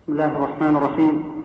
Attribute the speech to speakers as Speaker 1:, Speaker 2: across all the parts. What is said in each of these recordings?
Speaker 1: بسم الله الرحمن الرحيم.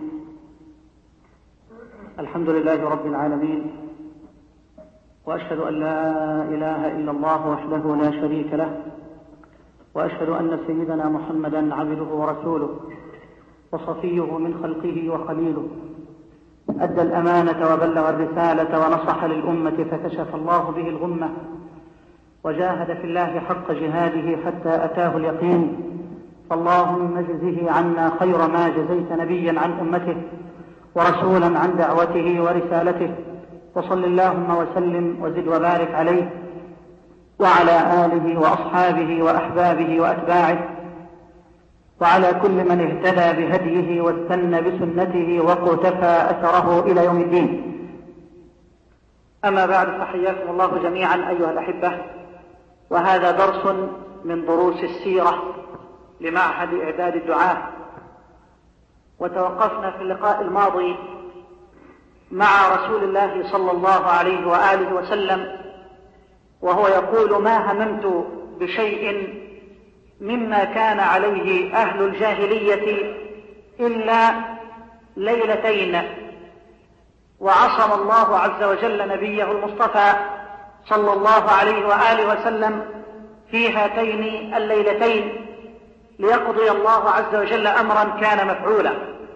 Speaker 1: الحمد لله رب العالمين، وأشهد أن لا إله إلا الله وحده لا شريك له، وأشهد أن سيدنا محمدا عبده ورسوله وصفيه من خلقه وخليله، أدى الأمانة وبلغ الرسالة ونصح للأمة فكشف الله به الغمة، وجاهد في الله حق جهاده حتى أتاه اليقين. فاللهم اجزه عنا خير ما جزيت نبيا عن أمته ورسولا عن دعوته ورسالته، وصل اللهم وسلم وزد وبارك عليه وعلى آله وأصحابه وأحبابه وأتباعه وعلى كل من اهتدى بهديه واستنى بسنته وقتفى أثره إلى يوم الدين. أما بعد، فحياكم الله جميعا أيها الأحبة، وهذا درس من دروس السيرة لمعهد إعداد الدعاة. وتوقفنا في اللقاء الماضي مع رسول الله صلى الله عليه وآله وسلم وهو يقول: ما هممت بشيء مما كان عليه أهل الجاهلية إلا ليلتين، وعصم الله عز وجل نبيه المصطفى صلى الله عليه وآله وسلم في هاتين الليلتين ليقضي الله عز وجل أمرا كان مفعولا.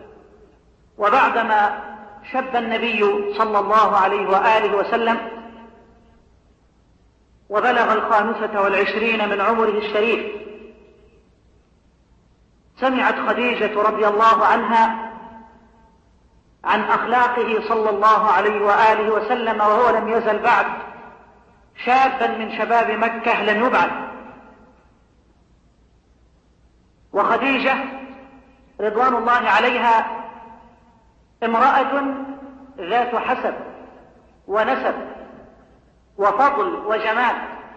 Speaker 1: وبعدما شب النبي صلى الله عليه وآله وسلم وبلغ 25 من عمره الشريف، سمعت خديجة رضي الله عنها عن أخلاقه صلى الله عليه وآله وسلم، وهو لم يزل بعد شابا من شباب مكة لن يبعد. وخديجة رضوان الله عليها امرأة ذات حسب ونسب وفضل وجمال،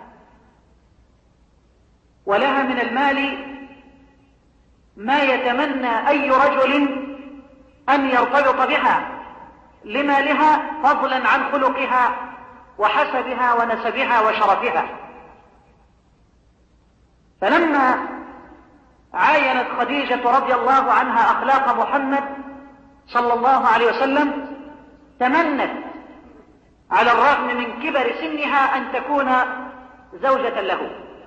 Speaker 1: ولها من المال ما يتمنى أي رجل أن يرتبط بها لمالها، فضلا عن خلقها وحسبها ونسبها وشرفها. فلما عاينت خديجة رضي الله عنها أخلاق محمد صلى الله عليه وسلم، تمنت على الرغم من كبر سنها أن تكون زوجة له.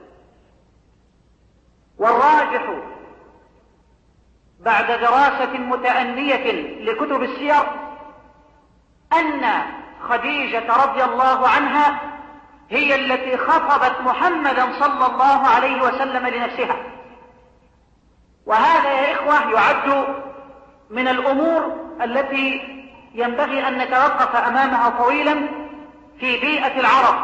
Speaker 1: والراجح بعد دراسة متأنية لكتب السير أن خديجة رضي الله عنها هي التي خطبت محمدا صلى الله عليه وسلم لنفسها. وهذا يا إخوة يعد من الأمور التي ينبغي أن نتوقف أمامها طويلا في بيئة العرب،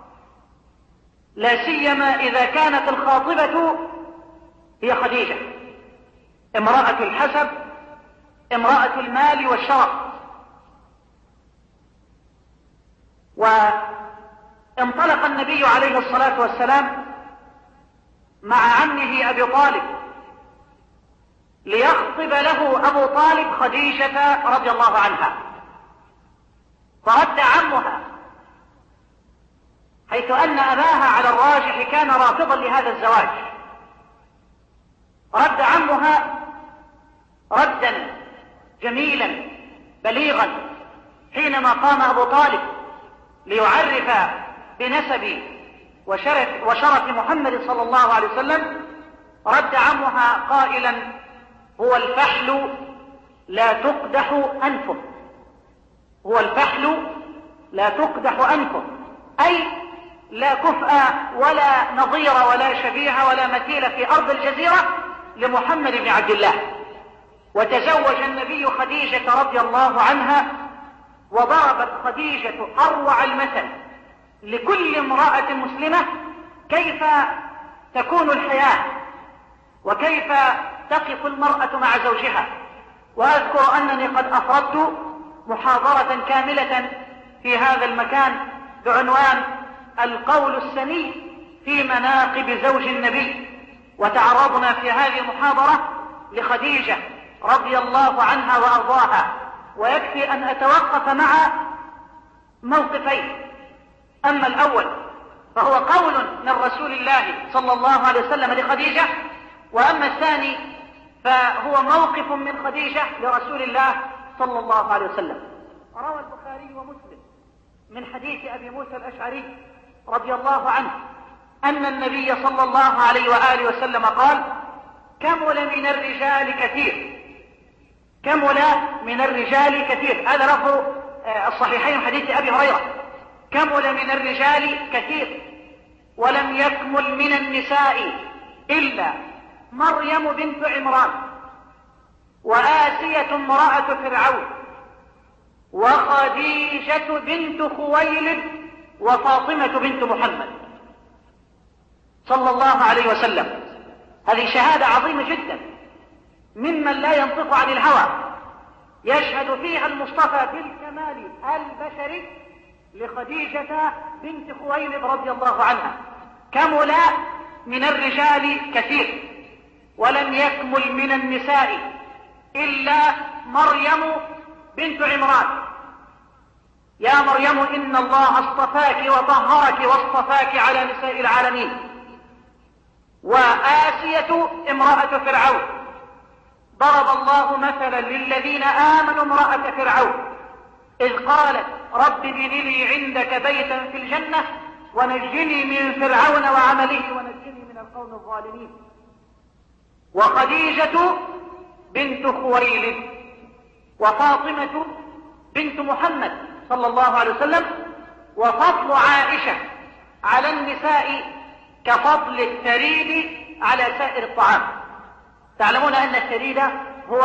Speaker 1: لا سيما إذا كانت الخاطبة هي خديجة، امرأة الحسب، امرأة المال والشرف. وانطلق النبي عليه الصلاة والسلام مع عمه أبي طالب ليخطب له أبو طالب خديجة رضي الله عنها، فرد عمها، حيث أن أباها على الراجح كان رافضا لهذا الزواج. رد عمها ردا جميلا بليغا حينما قام أبو طالب ليعرف بنسب وشرف محمد صلى الله عليه وسلم. رد عمها قائلا: هو الفحل لا تقدح أنفه. هو الفحل لا تقدح أنفه، أي لا كفء ولا نظير ولا شبيه ولا مثيل في أرض الجزيرة لمحمد بن عبد الله. وتزوج النبي خديجة رضي الله عنها، وضربت خديجة أروع المثل لكل امرأة مسلمة كيف تكون الحياة وكيف تقف المرأة مع زوجها. وأذكر أنني قد أفردت محاضرة كاملة في هذا المكان بعنوان القول السني في مناقب زوج النبي، وتعرضنا في هذه المحاضرة لخديجة رضي الله عنها وأرضاها. ويكفي أن أتوقف مع موقفين: أما الأول فهو قول من رسول الله صلى الله عليه وسلم لخديجة، وأما الثاني فهو موقف من خديجة لرسول الله صلى الله عليه وسلم. روى البخاري ومسلم من حديث أبي موسى الأشعري رضي الله عنه أن النبي صلى الله عليه وآله وسلم قال: كمل من الرجال كثير، كمل من الرجال كثير. هذا لفظ الصحيحين حديث أبي هريرة: كمل من الرجال كثير ولم يكمل من النساء إلا مريم بنت عمران وآسية امرأة فرعون وخديجة بنت خويلد وفاطمة بنت محمد صلى الله عليه وسلم. هذه شهادة عظيمة جدا ممن لا ينطق عن الهوى، يشهد فيها المصطفى بالكمال البشري لخديجة بنت خويلد رضي الله عنها: كمل من الرجال كثير ولم يكمل من النساء إلا مريم بنت عمران. يا مريم إن الله اصطفاك وطهرك واصطفاك على نساء العالمين. وآسية امرأة فرعون: ضرب الله مثلا للذين آمنوا امرأة فرعون إذ قالت رب ابن لي عندك بيتا في الجنة ونجني من فرعون وعمله ونجني من القوم الظالمين. وخديجة بنت خويلد وفاطمة بنت محمد صلى الله عليه وسلم. وفضل عائشة على النساء كفضل الثريد على سائر الطعام. تعلمون أن الثريد هو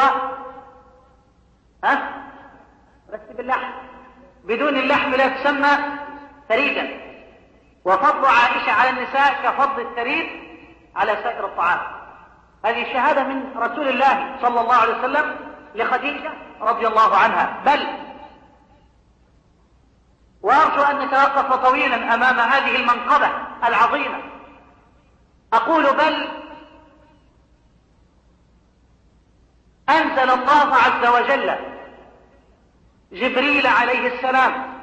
Speaker 1: بس باللحم، بدون اللحم لا تسمى ثريدا. وفضل عائشة على النساء كفضل الثريد على سائر الطعام. هذه شهادة من رسول الله صلى الله عليه وسلم لخديجة رضي الله عنها. بل وأرجو أن نتوقف طويلا أمام هذه المنقبة العظيمة. أقول بل أنزل الله عز وجل جبريل عليه السلام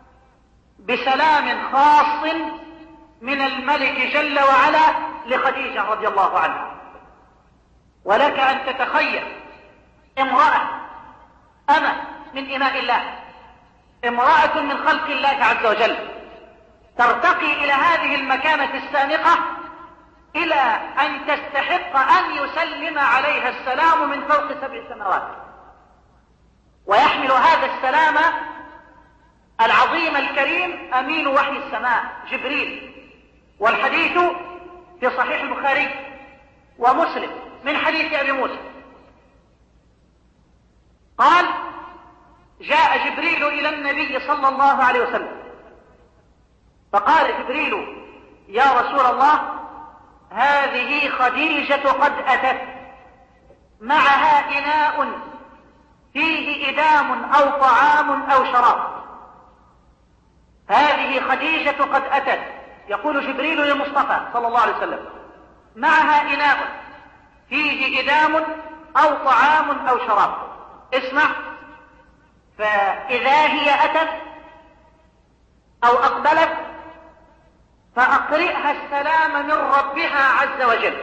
Speaker 1: بسلام خاص من الملك جل وعلا لخديجة رضي الله عنها. ولك أن تتخيل امرأة أمة من إماء الله، امرأة من خلق الله عز وجل، ترتقي إلى هذه المكانة السامقة إلى أن تستحق أن يسلم عليها السلام من فوق 7 سماوات. ويحمل هذا السلام العظيم الكريم أمين وحي السماء جبريل. والحديث في صحيح البخاري ومسلم من حديث أبي موسى قال: جاء جبريل إلى النبي صلى الله عليه وسلم فقال جبريل: يا رسول الله، هذه خديجة قد أتت معها إناء فيه إدام أو طعام أو شراب. هذه خديجة قد أتت، يقول جبريل للمصطفى صلى الله عليه وسلم، معها إناء فيه إدام أو طعام أو شراب. اسمع: فإذا هي أتت أو أقبلت فأقرئها السلام من ربها عز وجل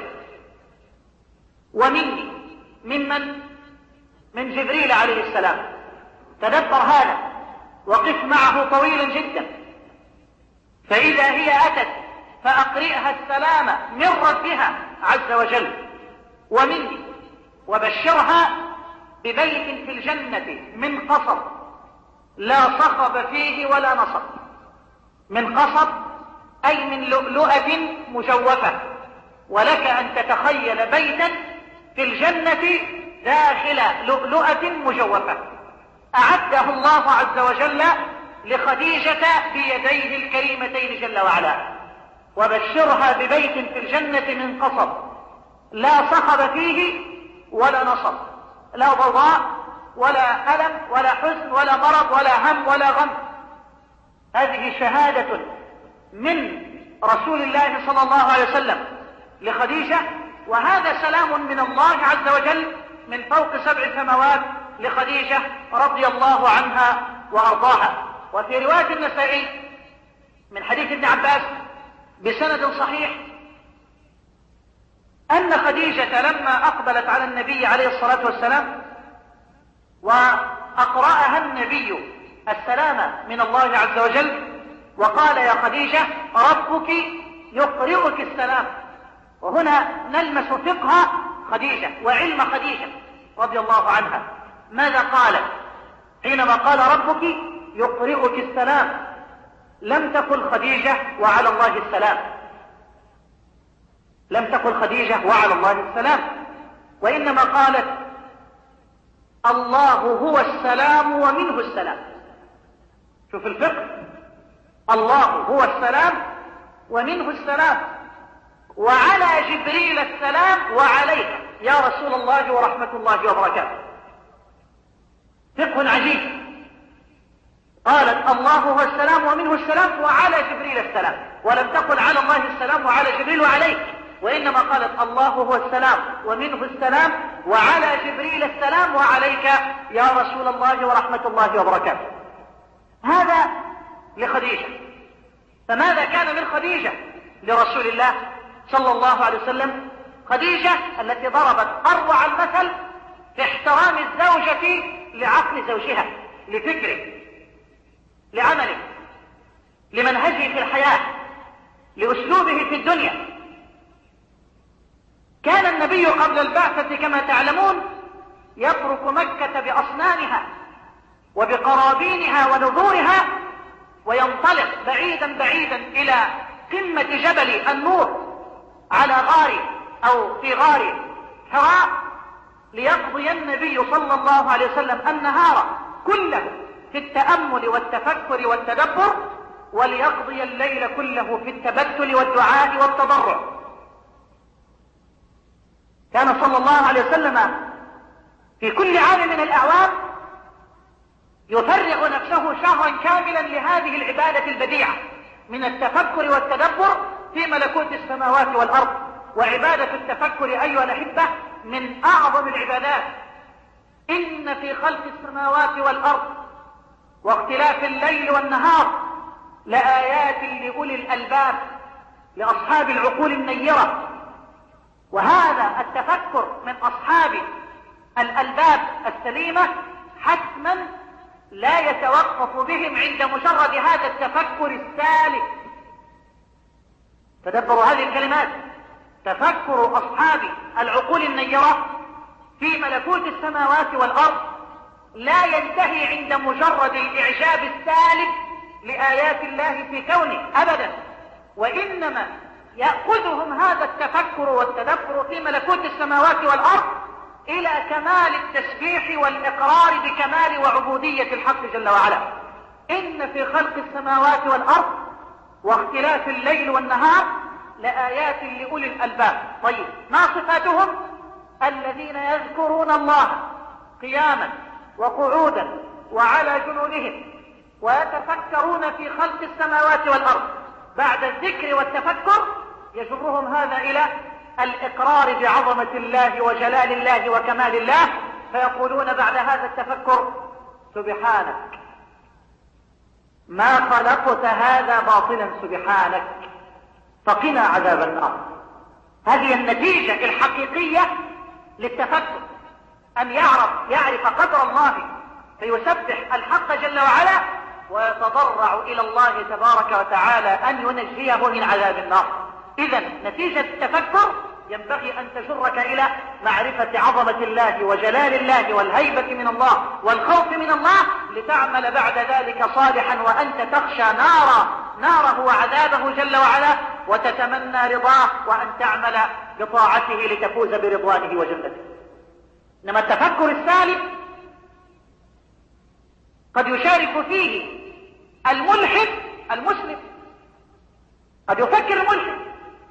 Speaker 1: ومني. ممن؟ من جبريل عليه السلام. تدبر هذا وقف معه طويلا جدا. فإذا هي أتت فأقرئها السلام من ربها عز وجل ومني، وبشرها ببيت في الجنة من قصب لا صخب فيه ولا نصب. من قصب أي من لؤلؤة مجوفة. ولك أن تتخيل بيتا في الجنة داخل لؤلؤة مجوفة أعده الله عز وجل لخديجة بيديه الكريمتين جل وعلا. وبشرها ببيت في الجنة من قصب لا صخب فيه ولا نصب، لا ضوضاء ولا ألم ولا حزن ولا مرض ولا هم ولا غم. هذه شهادة من رسول الله صلى الله عليه وسلم لخديجة، وهذا سلام من الله عز وجل من فوق 7 سماوات لخديجة رضي الله عنها وأرضاها. وفي رواية النسائي من حديث ابن عباس بسند صحيح أن خديجة لما أقبلت على النبي عليه الصلاة والسلام وأقرأها النبي السلام من الله عز وجل وقال يا خديجة ربك يقرئك السلام. وهنا نلمس فقه خديجة وعلم خديجة رضي الله عنها. ماذا قالت حينما قال ربك يقرئك السلام؟ لم تقل خديجة وعلى الله السلام، لم تقل خديجة وعلى الله السلام، وإنما قالت الله هو السلام ومنه السلام. شوف الفقه، الله هو السلام ومنه السلام، وعلى جبريل السلام وعليك يا رسول الله ورحمة الله وبركاته. فقه عجيب. قالت الله هو السلام ومنه السلام وعلى جبريل السلام، ولم تقل على الله السلام وعلى جبريل وعليك، وإنما قالت الله هو السلام ومنه السلام وعلى جبريل السلام وعليك يا رسول الله ورحمة الله وبركاته. هذا لخديجة. فماذا كان من خديجة لرسول الله صلى الله عليه وسلم؟ خديجة التي ضربت أروع المثل في احترام الزوجة لعقل زوجها، لفكره، لعمله، لمنهجه في الحياة، لأسلوبه في الدنيا. كان النبي قبل البعثة كما تعلمون يترك مكة بأصنامها وبقرابينها ونذورها وينطلق بعيدا بعيدا إلى قمة جبل النور على غار أو في غار حراء، ليقضي النبي صلى الله عليه وسلم النهار كله في التأمل والتفكر والتدبر، وليقضي الليل كله في التبتل والدعاء والتضرع. كان صلى الله عليه وسلم في كل عام من الأعوام يفرغ نفسه شهرا كاملا لهذه العبادة البديعة من التفكر والتدبر في ملكوت السماوات والأرض. وعبادة التفكر أيها الأحبة من أعظم العبادات. إن في خلق السماوات والأرض واختلاف الليل والنهار لآيات لأولي الألباب، لأصحاب العقول النيرة. وهذا التفكر من أصحاب الألباب السليمة حتما لا يتوقف بهم عند مجرد هذا التفكر السالك. تدبروا هذه الكلمات. تفكر أصحاب العقول النيرة في ملكوت السماوات والأرض لا ينتهي عند مجرد الإعجاب السالك لآيات الله في كونه أبدا، وإنما يأخذهم هذا التفكر والتدبر في ملكوت السماوات والأرض إلى كمال التسبيح والإقرار بكمال وعبودية الحق جل وعلا. إن في خلق السماوات والأرض واختلاف الليل والنهار لآيات لأولي الألباب. طيب، ما صفاتهم؟ الذين يذكرون الله قياما وقعودا وعلى جنوبهم ويتفكرون في خلق السماوات والأرض. بعد الذكر والتفكر يجرهم هذا إلى الإقرار بعظمة الله وجلال الله وكمال الله، فيقولون بعد هذا التفكر سبحانك ما خلقت هذا باطلا سبحانك فقنا عذاب النار. هذه النتيجة الحقيقية للتفكر، أن يعرف قدر الله فيسبح الحق جل وعلا ويتضرع إلى الله تبارك وتعالى أن ينجيه من عذاب النار. إذن نتيجة التفكر ينبغي أن تجرك إلى معرفة عظمة الله وجلال الله والهيبة من الله والخوف من الله، لتعمل بعد ذلك صالحا وأنت تخشى ناره وعذابه جل وعلا، وتتمنى رضاه وأن تعمل بطاعته لتفوز برضوانه وجنته. إنما التفكر السالب قد يشارك فيه الملحد المسلم، قد يفكر الملحد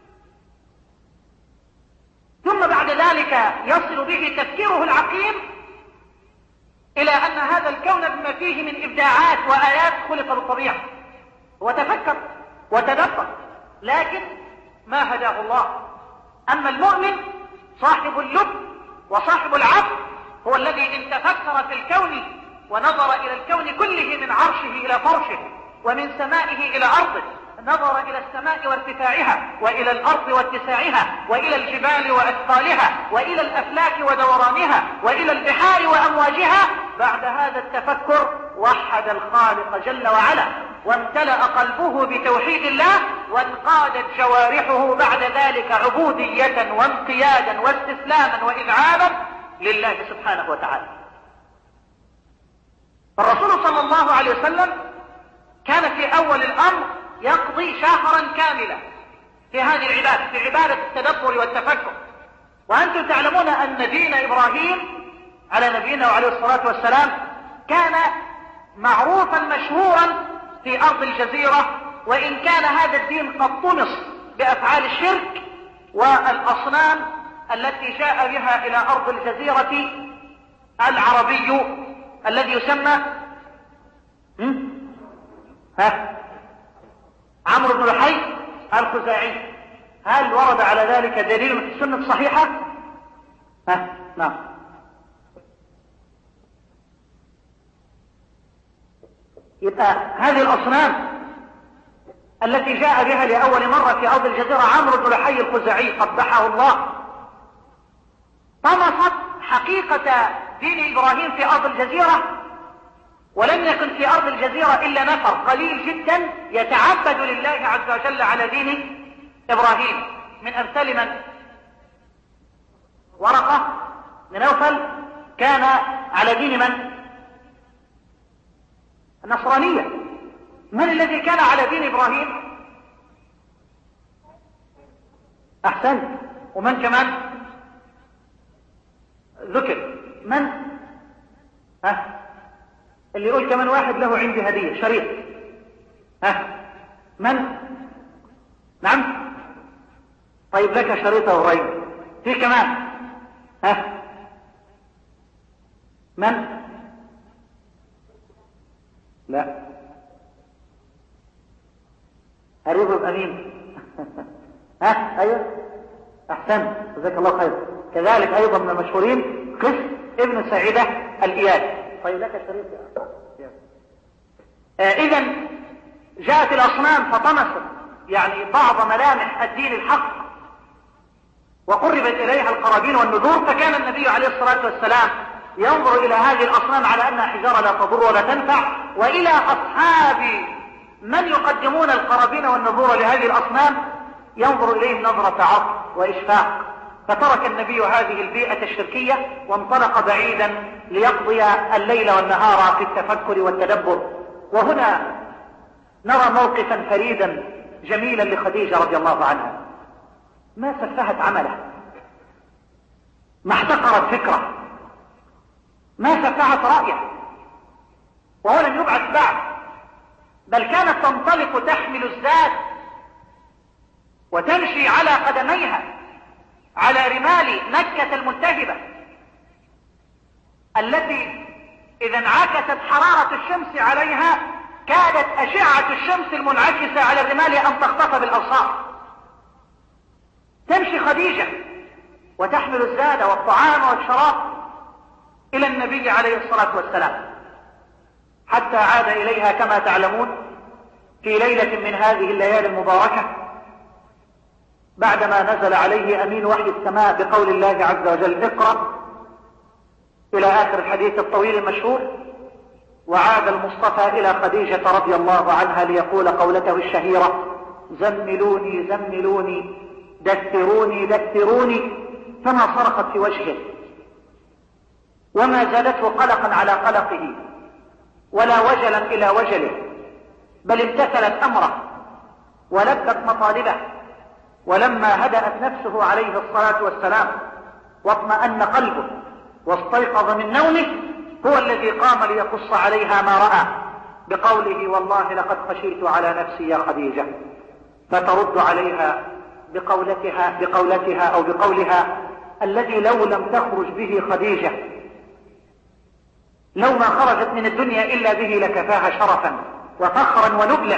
Speaker 1: ثم بعد ذلك يصل به تفكيره العقيم إلى أن هذا الكون بما فيه من إبداعات وآيات خلق بالطبيعة، وتفكر وتدبر، لكن ما هداه الله. أما المؤمن صاحب اللب وصاحب العقل هو الذي إن تفكر في الكون ونظر إلى الكون كله من عرشه إلى فرشه ومن سمائه إلى أرضه نظر إلى السماء وارتفاعها، وإلى الأرض واتساعها، وإلى الجبال وأثقالها، وإلى الأفلاك ودورانها، وإلى البحار وأمواجها، بعد هذا التفكر وحد الخالق جل وعلا، وامتلأ قلبه بتوحيد الله، وانقادت جوارحه بعد ذلك عبودية وانقيادا واستسلاما وإذعابا لله سبحانه وتعالى. الرسول صلى الله عليه وسلم كان في أول الأمر يقضي شهرا كاملا في هذه العبادة، في عبادة التدبر والتفكر. وأنتم تعلمون أن دين إبراهيم على نبينا وعليه الصلاة والسلام كان معروفا مشهورا في أرض الجزيرة، وإن كان هذا الدين قد طمس بأفعال الشرك والأصنام التي جاء بها إلى أرض الجزيرة العربي الذي يسمى عمرو بن لحي الخزاعي. هل ورد على ذلك دليل في السنة الصحيحة؟ نعم. يبقى هذه الأصنام التي جاء بها لأول مرة في أرض الجزيرة عمرو بن لحي الخزاعي قبحه الله، طمست حقيقة دين إبراهيم في أرض الجزيرة، ولم يكن في أرض الجزيرة إلا نفر قليل جدا يتعبد لله عز وجل على دين إبراهيم، من أمثال من؟ ورقة بن نوفل كان على دين من؟ النصرانية. من الذي كان على دين إبراهيم؟ أحسنت. ومن كمان ذكر؟ من؟ اللي يقول كمان واحد له عندي هدية شريط. من؟ نعم. طيب لك شريطة قريب. في كمان؟ من؟ لا. الرضا الأمين. أيوة أحسن جزاك الله خير. كذلك أيضا من المشهورين قس ابن سعيدة الإياد. طيب لك شريط. إذا جاءت الأصنام فطمست يعني بعض ملامح الدين الحق، وقربت إليها القرابين والنذور، فكان النبي عليه الصلاة والسلام ينظر إلى هذه الأصنام على أنها حجارة لا تضر ولا تنفع، وإلى أصحاب من يقدمون القرابين والنذور لهذه الأصنام ينظر إليهم نظرة عطف وإشفاق، فترك النبي هذه البيئة الشركية وانطلق بعيدا ليقضي الليل والنهار في التفكر والتدبر. وهنا نرى موقفا فريدا جميلا لخديجة رضي الله عنها، ما سفهت عمله، ما احتقرت فكره، ما سفهت رأيه، وهو لم يبعث بعد، بل كانت تنطلق تحمل الزاد وتمشي على قدميها على رمال مكة الملتهبة التي إذا انعكست حرارة الشمس عليها كادت أشعة الشمس المنعكسة على الرمال أن تخطف بالأبصار. تمشي خديجة وتحمل الزاد والطعام والشراب إلى النبي عليه الصلاة والسلام، حتى عاد إليها كما تعلمون في ليلة من هذه الليالي المباركة بعدما نزل عليه أمين وحي السماء بقول الله عز وجل اقرأ إلى آخر الحديث الطويل المشهور. وعاد المصطفى إلى خديجة رضي الله عنها ليقول قولته الشهيرة زملوني زملوني دثروني دثروني، فما صرخت في وجهه وما زادته قلقا على قلقه ولا وجلا إلى وجله، بل امتثلت أمره ولبت مطالبه. ولما هدأت نفسه عليه الصلاة والسلام واطمأن قلبه واستيقظ من نومه هو الذي قام ليقص عليها ما رأى بقوله والله لقد خشيت على نفسي يا خديجة، فترد عليها بقولتها أو بقولها الذي لو لم تخرج به خديجة، لو ما خرجت من الدنيا إلا به لكفاها شرفا وفخرا ونبلا.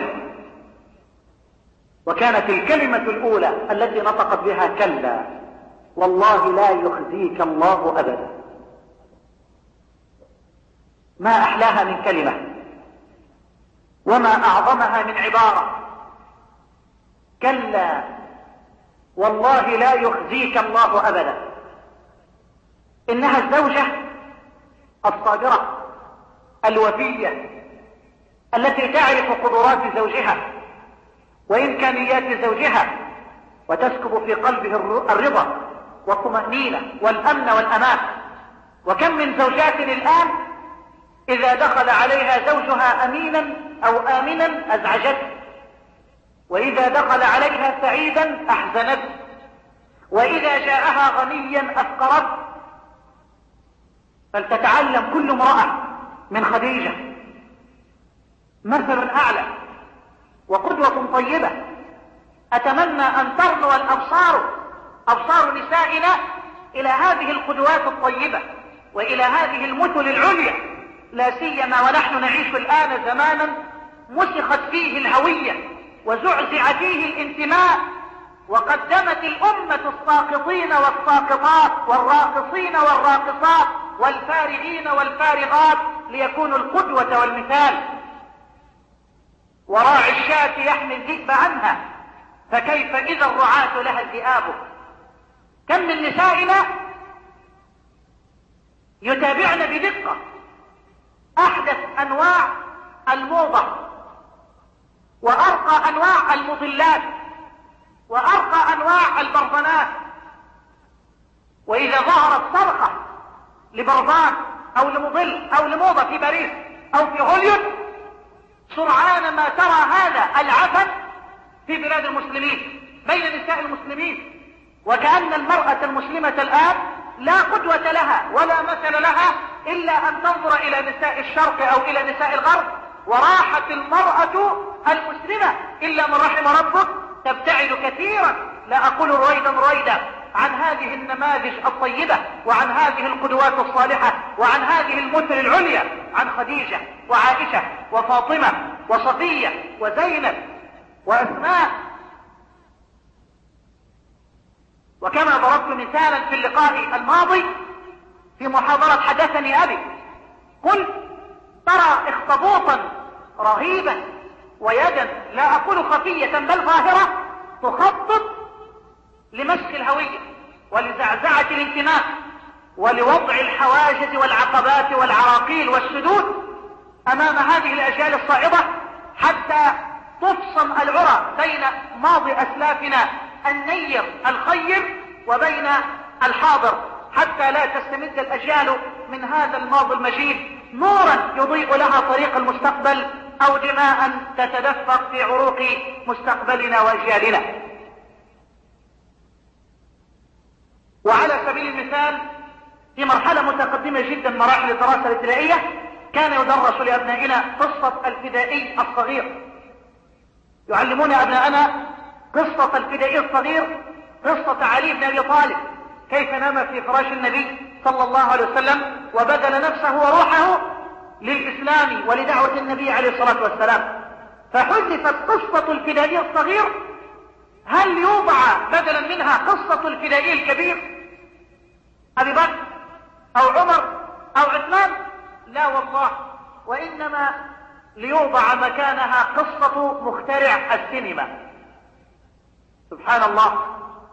Speaker 1: وكانت الكلمة الأولى التي نطقت بها كلا والله لا يخزيك الله أبدا. ما أحلاها من كلمة وما أعظمها من عبارة كلا والله لا يخزيك الله أبدا. إنها الزوجة الصابرة الوفية التي تعرف قدرات زوجها وإمكانيات زوجها وتسكب في قلبه الرضا والطمأنينة والأمن والأمان. وكم من زوجات الآن إذا دخل عليها زوجها أمينا أو آمنا أزعجته، وإذا دخل عليها سعيدا أحزنته، وإذا جاءها غنيا أفقرته. فلتتعلم كل امرأة من خديجة مثل أعلى وقدوة طيبة. أتمنى أن ترنو أبصار نسائنا إلى هذه القدوات الطيبة وإلى هذه المثل العليا، لا سيما ونحن نعيش الآن زمانا مسخت فيه الهوية وزعزع فيه الانتماء، وقدمت الأمة الساقطين والساقطات والراقصين والراقصات والفارغين والفارغات ليكونوا القدوة والمثال. وراعي الشاة يحمي الذئب عنها، فكيف إذا الرعاة لها الذئاب. كم من نسائنا يتابعن بدقة أحدث أنواع الموضة وأرقى أنواع المضلات وأرقى أنواع البرفانات، وإذا ظهرت صرخة لبرفان أو لمضل أو لموضة في باريس أو في هوليود سرعان ما ترى هذا العفن في بلاد المسلمين بين نساء المسلمين، وكأن المرأة المسلمة الآن لا قدوة لها ولا مثل لها إلا أن تنظر إلى نساء الشرق أو إلى نساء الغرب. وراحت المرأة المسلمة إلا من رحم ربك تبتعد كثيرا، لا أقول رويدا عن هذه النماذج الطيبة وعن هذه القدوات الصالحة وعن هذه المثل العليا، عن خديجة وعائشة وفاطمة وصفية وزينب وأسماء. وكما ضربت مثالا في اللقاء الماضي في محاضرة حدثني أبي، قلت ترى اخطبوطا رهيبا ويدا لا أقول خفية بل ظاهرة تخطط لمسك الهوية ولزعزعة الانتماء ولوضع الحواجز والعقبات والعراقيل والسدود أمام هذه الأجيال الصاعدة، حتى تفصم العرى بين ماضي أسلافنا النير الخير وبين الحاضر، حتى لا تستمد الأجيال من هذا الماضي المجيد نورا يضيء لها طريق المستقبل أو دماء تتدفق في عروق مستقبلنا وأجيالنا. وعلى سبيل المثال في مرحلة متقدمة جدا مراحل الدراسة الابتدائية كان يدرس لأبنائنا قصة الفدائي الصغير، يعلمون أبنائنا قصة الفدائي الصغير، قصة علي بن أبي طالب كيف نام في فراش النبي صلى الله عليه وسلم وبذل نفسه وروحه للإسلام ولدعوة النبي عليه الصلاة والسلام. فحذفت قصة الفدائي الصغير، هل يوضع بدلا منها قصة الفدائي الكبير أبي بكر أو عمر أو عثمان؟ لا والله، وإنما ليوضع مكانها قصة مخترع السينما. سبحان الله.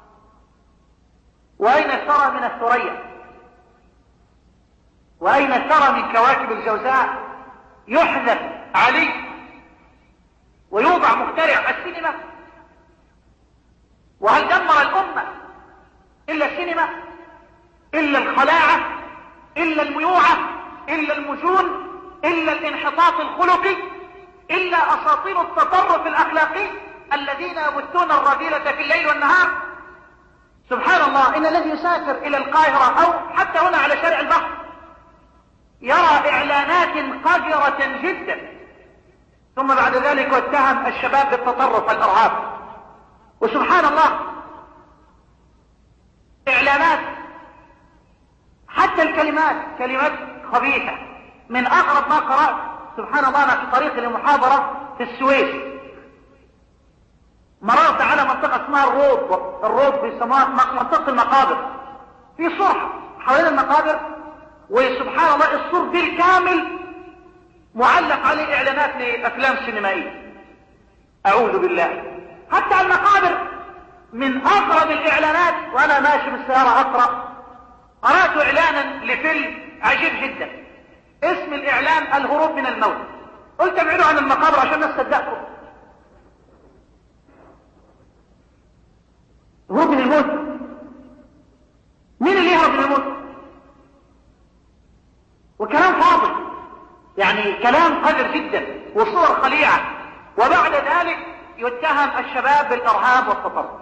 Speaker 1: وأين الثرى من الثريا وأين الثرى من كواكب الجوزاء؟ يحذف علي ويوضع مخترع السينما. وهل دمر الأمة إلا السينما؟ إلا الخلاعة؟ إلا الميوعة؟ إلا المجون؟ إلا الانحطاط الخلقي؟ إلا أساطير التطرف الأخلاقي الذين يبثون الرذيلة في الليل والنهار؟ سبحان الله. إن الذي يسافر إلى القاهرة أو حتى هنا على شارع البحر يرى إعلانات قذرة جدا، ثم بعد ذلك يتهم الشباب بالتطرف والإرهاب. وسبحان الله، إعلانات حتى الكلمات كلمات خبيثة. من أغرب ما قرأت سبحان الله أنا في طريق لمحاضرة في السويس، مررت على منطقة اسمها الروض بيسموها منطقة المقابر، في صرح حوالين المقابر، وسبحان الله الصور بالكامل معلق عليه إعلانات لأفلام سينمائية. أعوذ بالله. حتى المقابر من اغرب الاعلانات، وانا ماشي بالسيارة اقرأ، قرأت اعلانا لفيلم عجيب جدا، اسم الاعلان الهروب من الموت. قلت ابعدوا عن المقابر عشان الناس تصدقكم. هروب من الموت؟ مين اللي يهرب من الموت؟ وكلام فاضي، يعني كلام قذر جدا وصور خليعة، وبعد ذلك يتهم الشباب بالارهاب والتطرف.